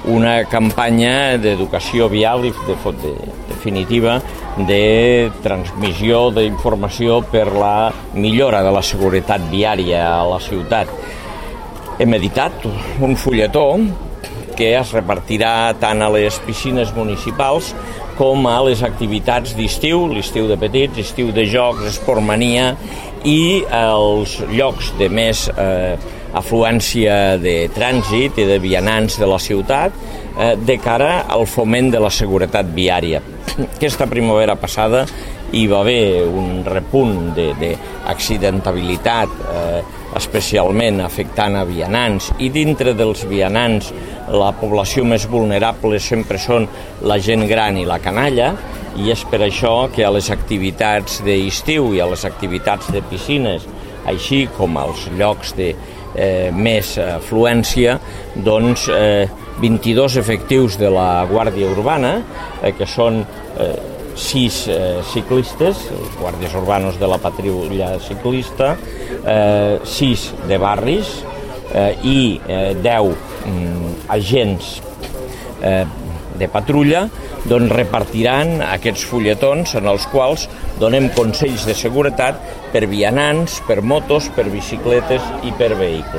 una campanya d'educació vial i definitiva de transmissió d'informació per la millora de la seguretat viària a la ciutat. Hem editat un fulletó que es repartirà tant a les piscines municipals com a les activitats d'estiu, l'estiu de petits, estiu de jocs, esportmania i els llocs de més afluència de trànsit i de vianants de la ciutat de cara al foment de la seguretat viària. Aquesta primavera passada hi va haver un repunt d'accidentabilitat, especialment afectant a vianants, i dintre dels vianants la població més vulnerable sempre són la gent gran i la canalla, i és per això que a les activitats d'estiu i a les activitats de piscines, així com als llocs de més afluència, doncs 22 efectius de la Guàrdia Urbana, que són 6 ciclistes, els guàrdies urbanos de la patrulla ciclista, 6 de barris i 10 agents de patrulla, doncs repartiran aquests fulletons en els quals donem consells de seguretat per vianants, per motos, per bicicletes i per vehicles.